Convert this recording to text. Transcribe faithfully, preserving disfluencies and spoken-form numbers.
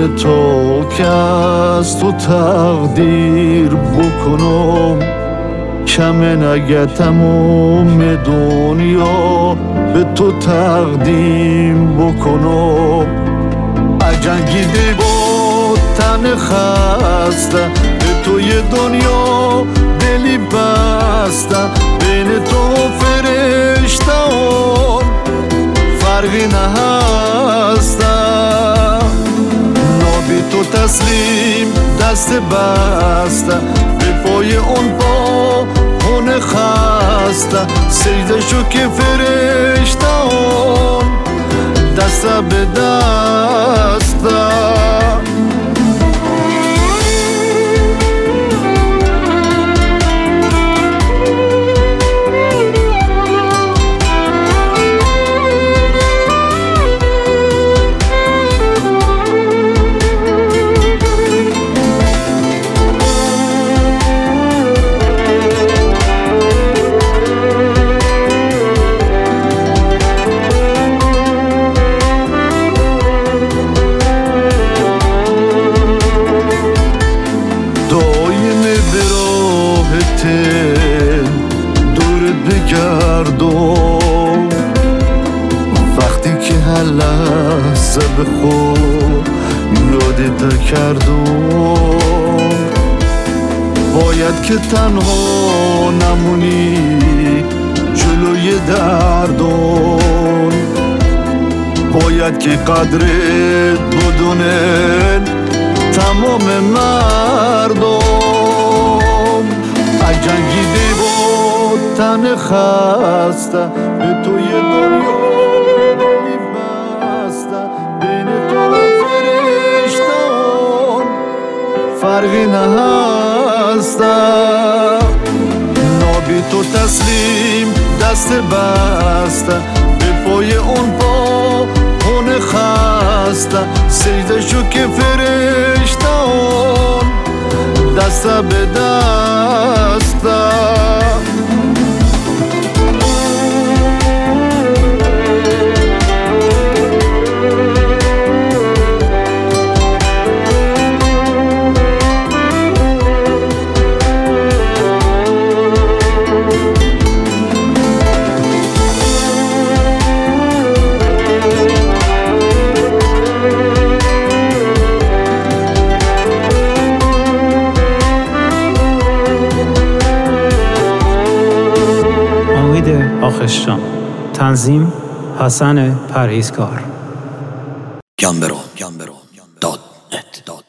تو که از تو تقدیر بکنم کمه نگه تموم دنیا به تو تقدیم بکنم اجنگیده با تن خسته به توی دنیا دلی بسته بین تو فرشته‌ام فرقی نهسته نابی تو تسلیم دست بسته به پای اون با اون خسته سجده شو که فرشته‌ام دست به دسته دورت بگردم وقتی که هر لحظه به خود یادت کردم باید که تنها نمونی جلوی دردم باید که قدرت بدونن تمام مردم جنگیده با تن خسته به توی دنیا دلی بسته بین تو فرشته‌ام فرقی نهسته نابی تو تسلیم دست بسته به پای اون با اون خسته سجده شو که فرشته‌ام دست به دسته آخشان تنظیم حسن پرهیزکار گمبرو دات نت